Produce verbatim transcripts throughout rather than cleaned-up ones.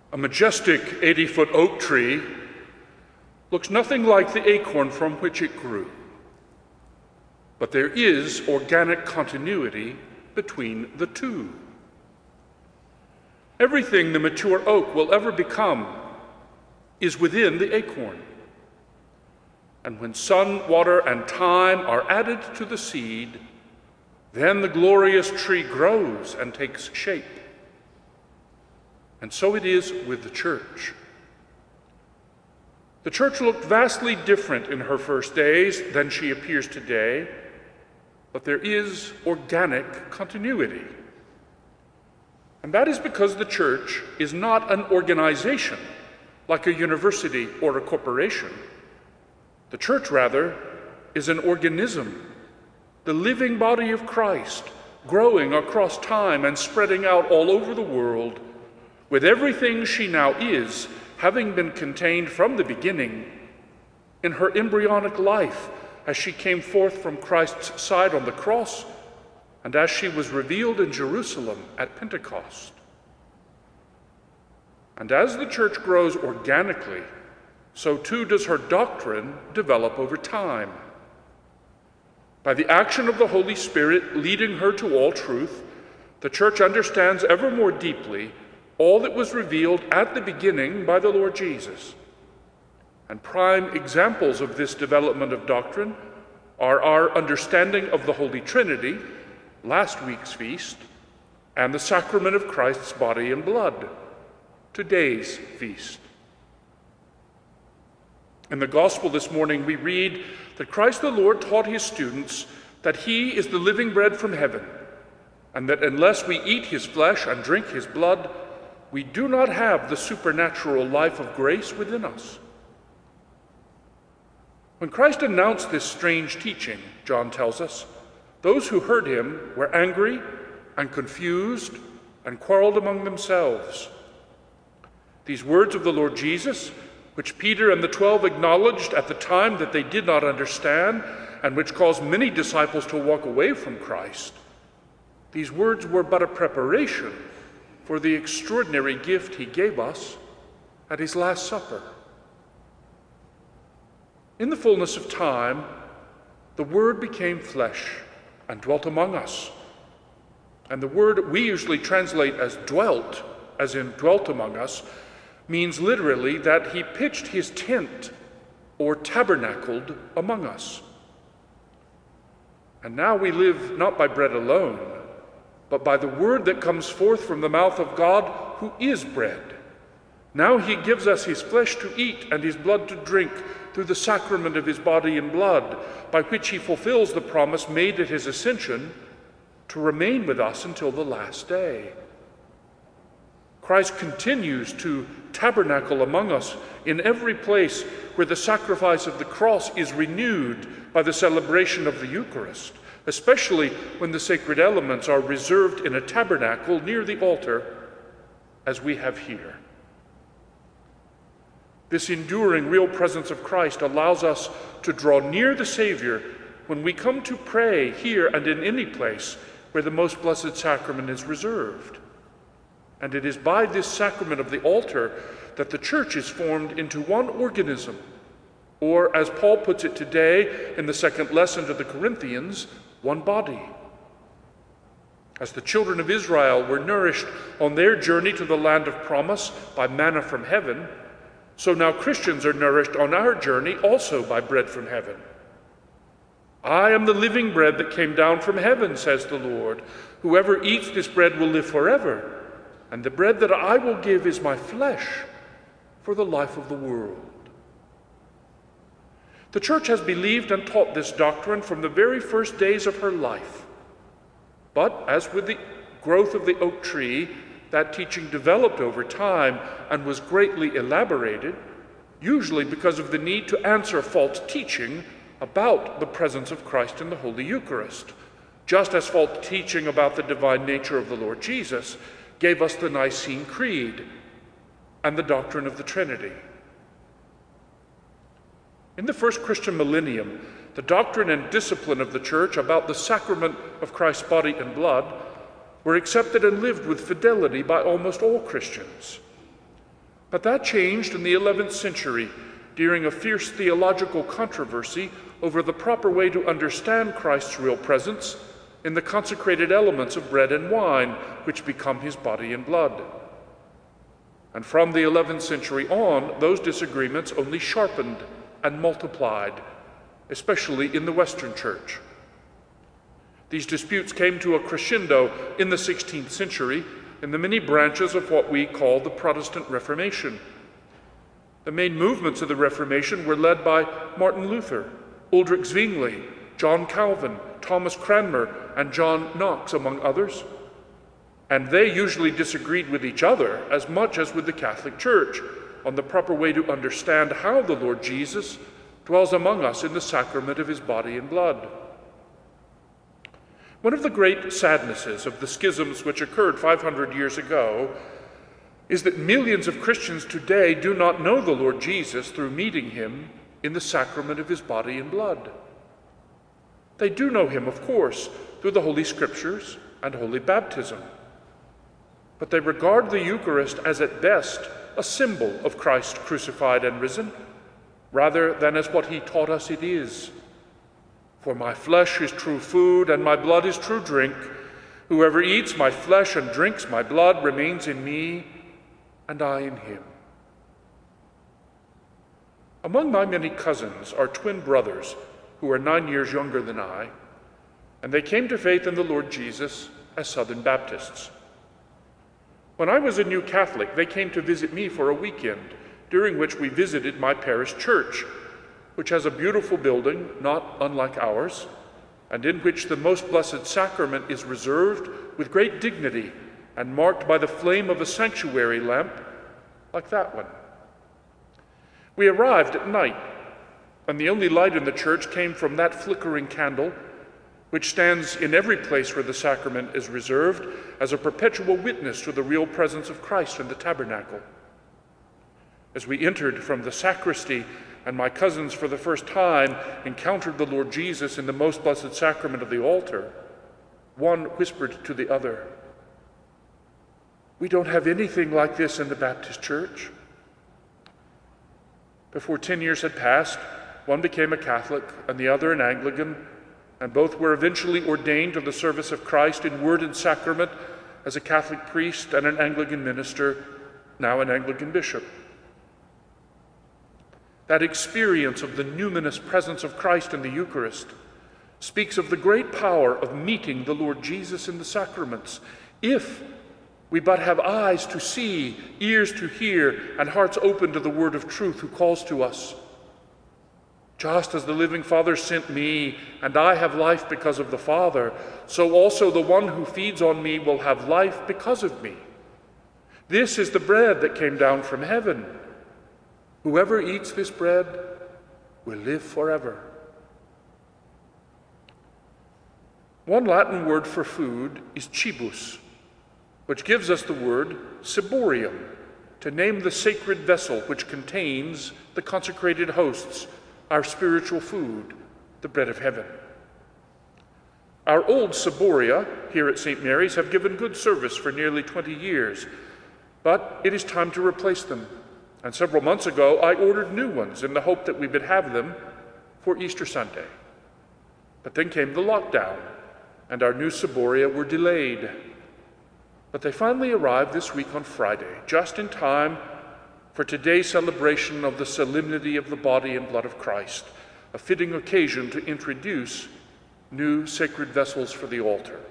A majestic eighty-foot oak tree looks nothing like the acorn from which it grew, but there is organic continuity between the two. Everything the mature oak will ever become is within the acorn. And when sun, water, and time are added to the seed, then the glorious tree grows and takes shape. And so it is with the church. The church looked vastly different in her first days than she appears today, but there is organic continuity. And that is because the church is not an organization like a university or a corporation. The church, rather, is an organism, the living body of Christ, growing across time and spreading out all over the world, with everything she now is having been contained from the beginning in her embryonic life as she came forth from Christ's side on the cross and as she was revealed in Jerusalem at Pentecost. And as the church grows organically, so too does her doctrine develop over time. By the action of the Holy Spirit leading her to all truth, the church understands ever more deeply all that was revealed at the beginning by the Lord Jesus. And prime examples of this development of doctrine are our understanding of the Holy Trinity, last week's feast, and the sacrament of Christ's body and blood, today's feast. In the gospel this morning, we read that Christ the Lord taught his students that he is the living bread from heaven, and that unless we eat his flesh and drink his blood, we do not have the supernatural life of grace within us. When Christ announced this strange teaching, John tells us, those who heard him were angry and confused and quarreled among themselves. These words of the Lord Jesus, which Peter and the twelve acknowledged at the time that they did not understand, and which caused many disciples to walk away from Christ, these words were but a preparation for the extraordinary gift he gave us at his Last Supper. In the fullness of time, the Word became flesh and dwelt among us. And the word we usually translate as dwelt, as in dwelt among us, means literally that he pitched his tent or tabernacled among us. And now we live not by bread alone, but by the word that comes forth from the mouth of God, who is bread. Now he gives us his flesh to eat and his blood to drink through the sacrament of his body and blood, by which he fulfills the promise made at his ascension to remain with us until the last day. Christ continues to tabernacle among us in every place where the sacrifice of the cross is renewed by the celebration of the Eucharist, especially when the sacred elements are reserved in a tabernacle near the altar, as we have here. This enduring real presence of Christ allows us to draw near the Savior when we come to pray here and in any place where the most blessed sacrament is reserved. And it is by this sacrament of the altar that the church is formed into one organism, or as Paul puts it today in the second lesson to the Corinthians, one body. As the children of Israel were nourished on their journey to the land of promise by manna from heaven, so now Christians are nourished on our journey also by bread from heaven. I am the living bread that came down from heaven, says the Lord. Whoever eats this bread will live forever, and the bread that I will give is my flesh for the life of the world. The church has believed and taught this doctrine from the very first days of her life. But as with the growth of the oak tree, that teaching developed over time and was greatly elaborated, usually because of the need to answer false teaching about the presence of Christ in the Holy Eucharist, just as false teaching about the divine nature of the Lord Jesus gave us the Nicene Creed and the doctrine of the Trinity. In the first Christian millennium, the doctrine and discipline of the church about the sacrament of Christ's body and blood were accepted and lived with fidelity by almost all Christians. But that changed in the eleventh century during a fierce theological controversy over the proper way to understand Christ's real presence in the consecrated elements of bread and wine, which become his body and blood. And from the eleventh century on, those disagreements only sharpened and multiplied, especially in the Western Church. These disputes came to a crescendo in the sixteenth century in the many branches of what we call the Protestant Reformation. The main movements of the Reformation were led by Martin Luther, Ulrich Zwingli, John Calvin, Thomas Cranmer, and John Knox, among others. And they usually disagreed with each other as much as with the Catholic Church on the proper way to understand how the Lord Jesus dwells among us in the sacrament of his body and blood. One of the great sadnesses of the schisms which occurred five hundred years ago is that millions of Christians today do not know the Lord Jesus through meeting him in the sacrament of his body and blood. They do know him, of course, through the Holy Scriptures and Holy Baptism. But they regard the Eucharist as at best a symbol of Christ crucified and risen, rather than as what he taught us it is. For my flesh is true food, and my blood is true drink. Whoever eats my flesh and drinks my blood remains in me, and I in him. Among my many cousins are twin brothers who are nine years younger than I, and they came to faith in the Lord Jesus as Southern Baptists. When I was a new Catholic, they came to visit me for a weekend, during which we visited my parish church, which has a beautiful building, not unlike ours, and in which the Most Blessed Sacrament is reserved with great dignity and marked by the flame of a sanctuary lamp like that one. We arrived at night, and the only light in the church came from that flickering candle, which stands in every place where the sacrament is reserved as a perpetual witness to the real presence of Christ in the tabernacle. As we entered from the sacristy, and my cousins for the first time encountered the Lord Jesus in the most blessed sacrament of the altar, one whispered to the other, "We don't have anything like this in the Baptist Church." Before ten years had passed, one became a Catholic and the other an Anglican, and both were eventually ordained to the service of Christ in word and sacrament as a Catholic priest and an Anglican minister, now an Anglican bishop. That experience of the numinous presence of Christ in the Eucharist speaks of the great power of meeting the Lord Jesus in the sacraments, if we but have eyes to see, ears to hear, and hearts open to the word of truth who calls to us. Just as the living Father sent me, and I have life because of the Father, so also the one who feeds on me will have life because of me. This is the bread that came down from heaven. Whoever eats this bread will live forever. One Latin word for food is cibus, which gives us the word ciborium, to name the sacred vessel which contains the consecrated hosts, our spiritual food, the bread of heaven. Our old ciboria here at Saint Mary's have given good service for nearly twenty years, but it is time to replace them. And several months ago, I ordered new ones in the hope that we would have them for Easter Sunday. But then came the lockdown, and our new ciboria were delayed. But they finally arrived this week on Friday, just in time for today's celebration of the solemnity of the body and blood of Christ, a fitting occasion to introduce new sacred vessels for the altar.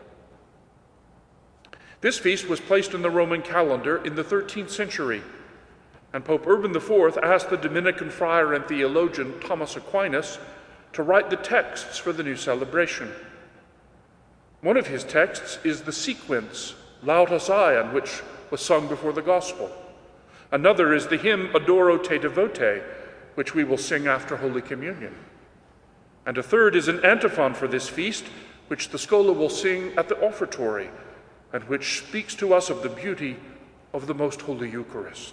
This feast was placed in the Roman calendar in the thirteenth century, and Pope Urban the Fourth asked the Dominican friar and theologian Thomas Aquinas to write the texts for the new celebration. One of his texts is the sequence, Lauda Zion, which was sung before the gospel. Another is the hymn Adoro te devote, which we will sing after Holy Communion. And a third is an antiphon for this feast, which the Schola will sing at the offertory, and which speaks to us of the beauty of the most holy Eucharist.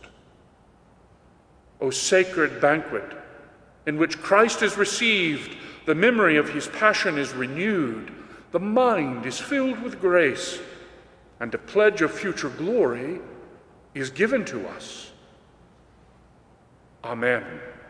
O sacred banquet, in which Christ is received, the memory of his passion is renewed, the mind is filled with grace, and a pledge of future glory is given to us. Amen.